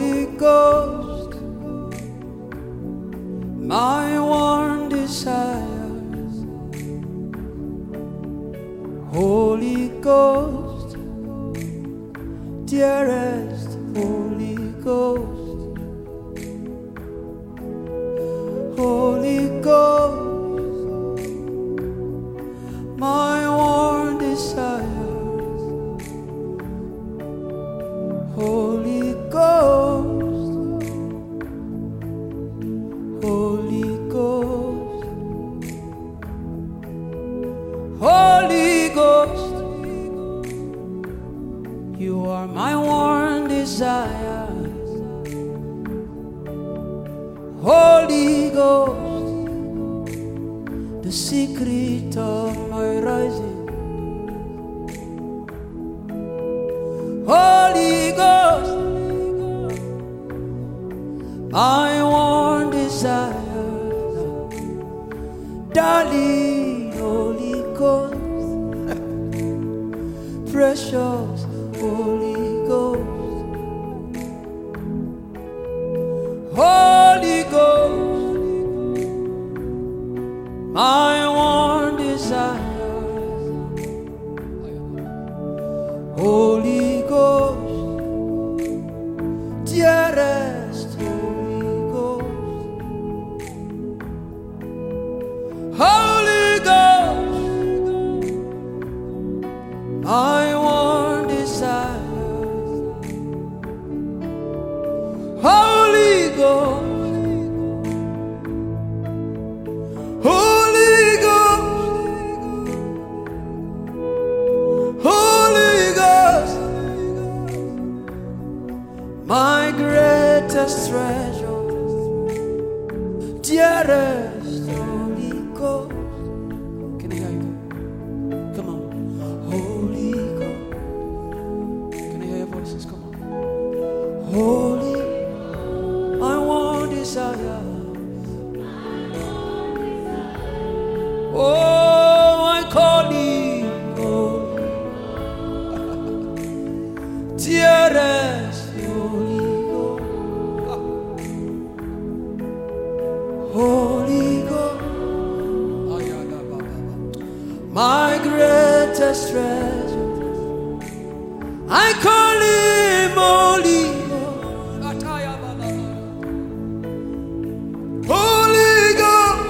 Holy Ghost, my one desire. Holy Ghost, dearest Holy Ghost. Holy Ghost, my one desire. Holy Ghost, Holy Ghost, Holy Ghost, you are my one desire. Holy Ghost, the secret of my rising. Holy Ghost, my one desire. Darling, Holy Ghost, precious Holy Ghost. Holy Ghost, my one desire. Holy Ghost, dearest Holy Ghost. Holy Ghost, my one desire. Holy Ghost, Holy Ghost, Holy Ghost, my greatest treasure, dearest Holy Ghost. Can I hear you? Come on. Holy Ghost. Can I hear your voices? Come on. Holy, my one desire. Oh, I call you, dearest Holy Ghost. Holy Ghost, my greatest treasure. I call him Holy Ghost. Holy Ghost,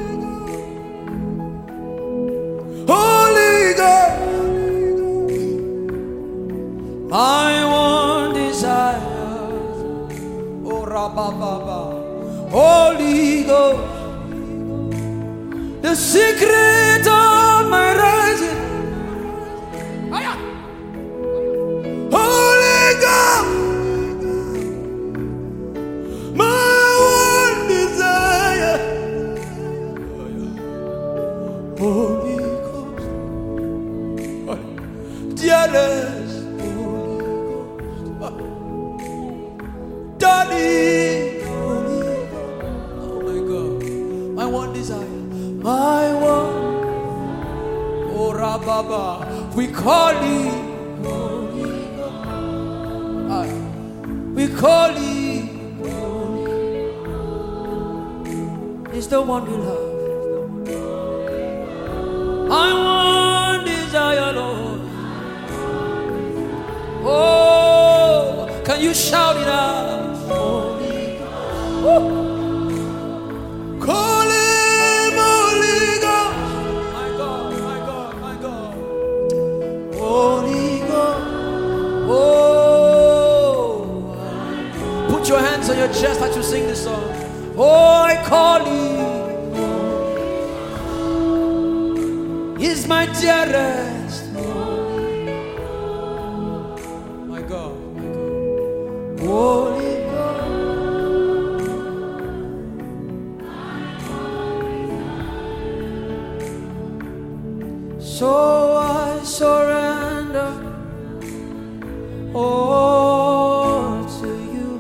Holy Ghost, my one desire. Oh, Rabba, Holy Ghost, the secret of my rising. Holy Ghost, my one desire. Holy Ghost, dearest Holy Ghost, darling Holy Ghost. Oh my God, my one desire, my one. Oh Rababa, we call you Holy Ghost. We call you Holy. It's the one we love. I want desire, Lord. Oh, can you shout it out? Holy Ghost. Call him Holy Ghost. My God, my God, my God. Holy Ghost. Oh, put your hands on your chest as you sing this song. Oh, I call you. He's my dearest. My God, my God. Holy God. So I surrender all to you.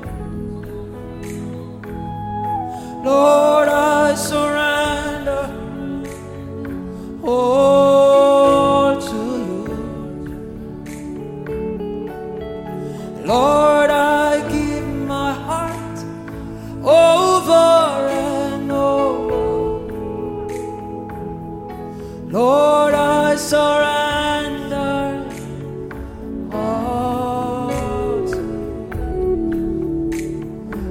Lord, I surrender all to you. Lord, I give my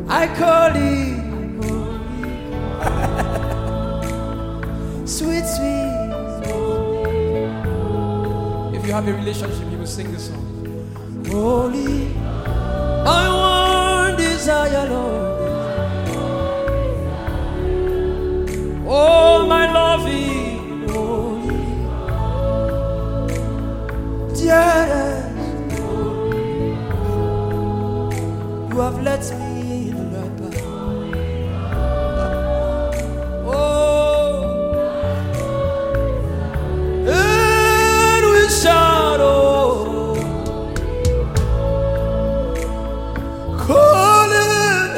I call him. Sweet, sweet. If you have a relationship, you will sing this song. Holy, I want desire, Lord. Oh, my loving, holy, dearest, you have let me in the right path. Oh, and we shout, oh, call it.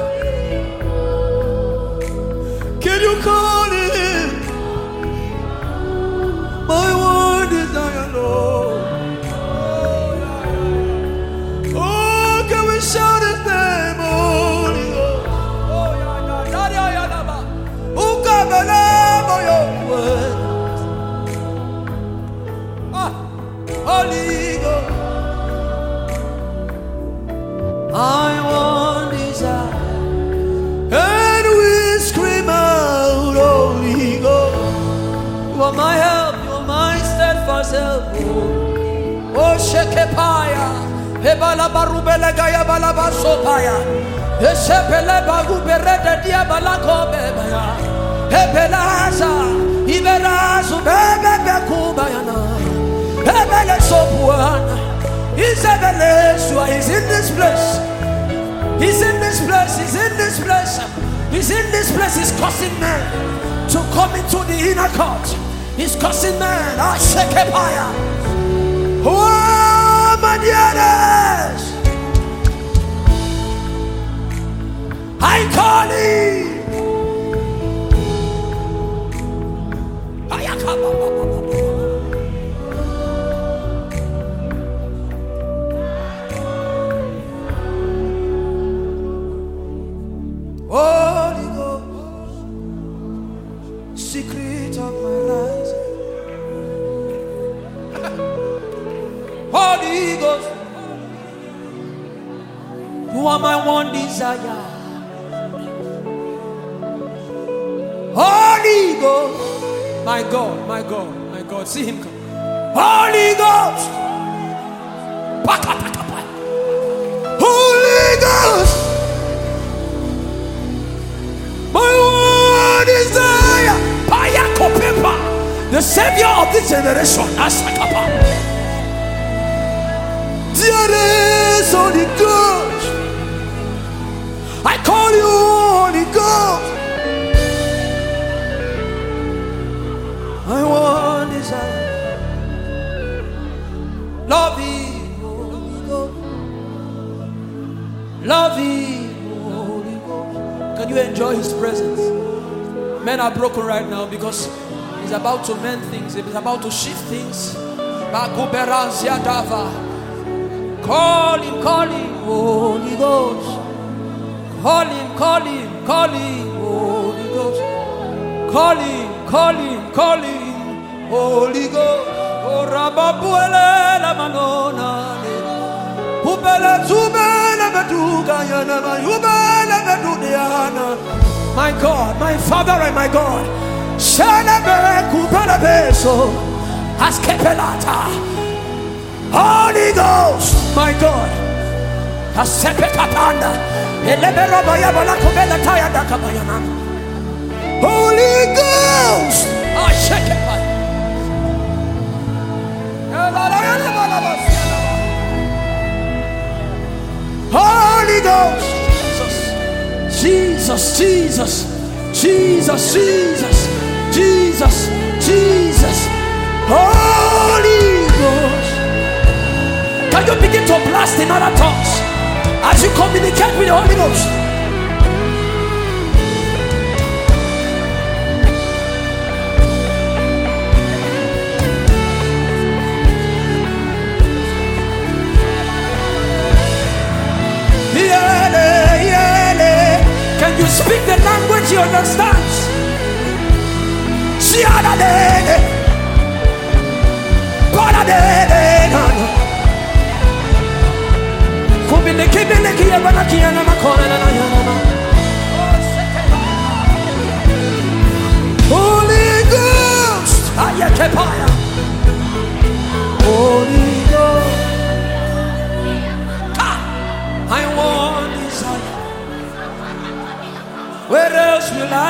Can you call it? My one desire, Lord. Oh, can we shout his name, Holy Ghost? Oh, who can believe on your word? Holy Ghost. I want desire, and we scream out, Holy Ghost. You are my help, you are my steadfast help. Oh, Shekepaya, Hebala Barubele Gaya Balabasopaya, Hesepele Baguberete Diabalako Bebaya, Hebelaza, Iberazu Bebe Kubayana, Hebele Sopuana, Isabelesua is in this place. He's in this place, he's in this place. He's in this place, he's causing men to come into the inner court. He's causing men. I Shekepaya. Oh, my dearest, I call him. Holy Ghost, secret of my life. Holy Ghost, you are my one desire. Holy Ghost, my God, my God, my God, see him come. Holy Ghost, Holy Ghost, my one desire. The Savior of this generation, Asakapa. Dearest Holy Ghost, I call you Holy Ghost. I want desire. Love you, Holy Ghost. Love you, Holy Ghost. Can you enjoy his presence? Men are broken right now because he's about to mend things. He's about to shift things. Call him, Holy Ghost. Call him, Holy Ghost. Call him, Holy Ghost. Oh, Rababuele la manona. Ubela zubela beduga yana ubela bedudiana. My God, my Father and my God. Shalabere kupela beso. Askepelata. Holy Ghost, my God. Asepetapanda. Elebero bayabala kubela tayada kabayana. Holy Ghost. I shake it. Holy Ghost. Jesus, Jesus, Jesus, Jesus, Jesus, Jesus. Holy Ghost. Can you begin to blast in other tongues as you communicate with the Holy Ghost? Can you speak the language he understands? Kumbi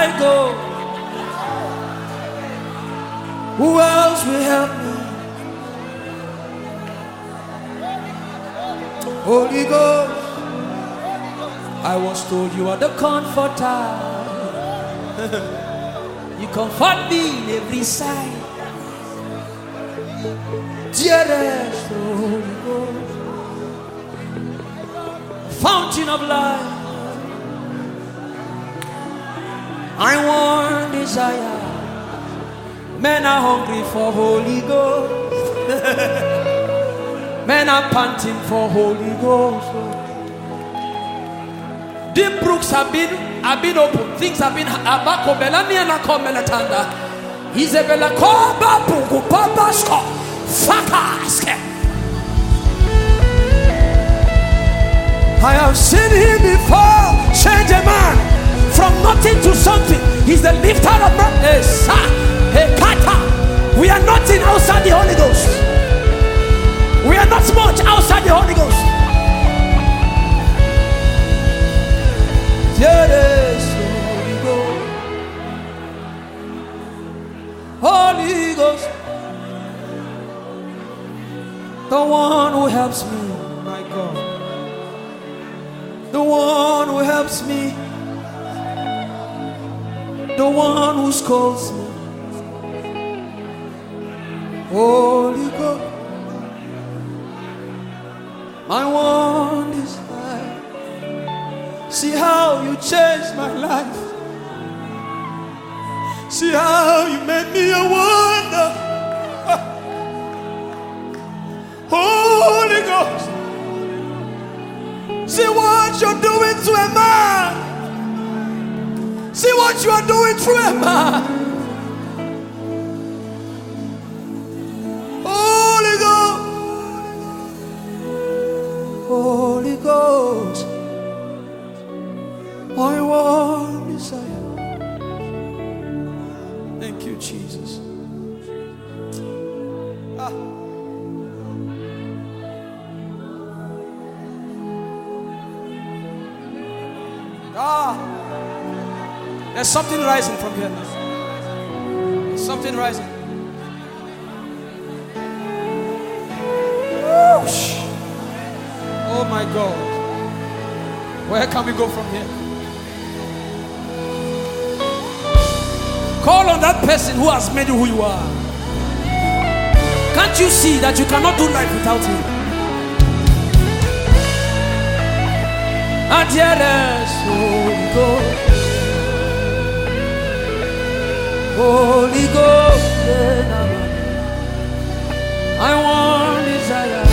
I go? Who else will help me? Holy Ghost. I was told you are the comforter. You comfort me in every side. Dearest Holy Ghost, fountain of life, I want desire. Men are hungry for Holy Ghost. Men are panting for Holy Ghost. Deep brooks have been open. Things have been abakobelani and akomelatanda. Isabella koba pugu papasko fakaske. I have seen him before change a man from nothing to something. He's the lifter of man. We are nothing outside the Holy Ghost. We are not much outside the Holy Ghost. Yes, Holy Ghost. Holy Ghost, the one who helps me, my God, the one who helps me, the one who scolds me. Holy Ghost, my one desire. See how you changed my life. See how you made me a wonder. Holy Ghost, see what you're doing to a man. See what you are doing through a man. Holy Ghost, Holy Ghost, I want desire. Thank you, Jesus. There's something rising from here. There's something rising. Oh my God. Where can we go from here? Call on that person who has made you who you are. Can't you see that you cannot do life without him? And yes, Holy Ghost, Holy Ghost, I want desire.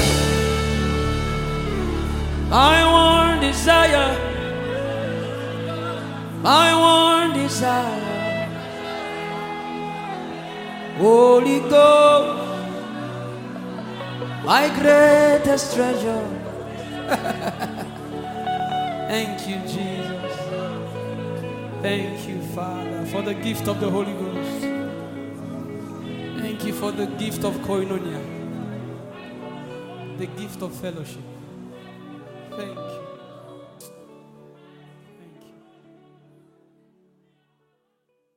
I want desire. I want desire. Holy Ghost, my greatest treasure. Thank you, Jesus. Thank you, Father, for the gift of the Holy Ghost. Thank you for the gift of koinonia, the gift of fellowship. Thank you.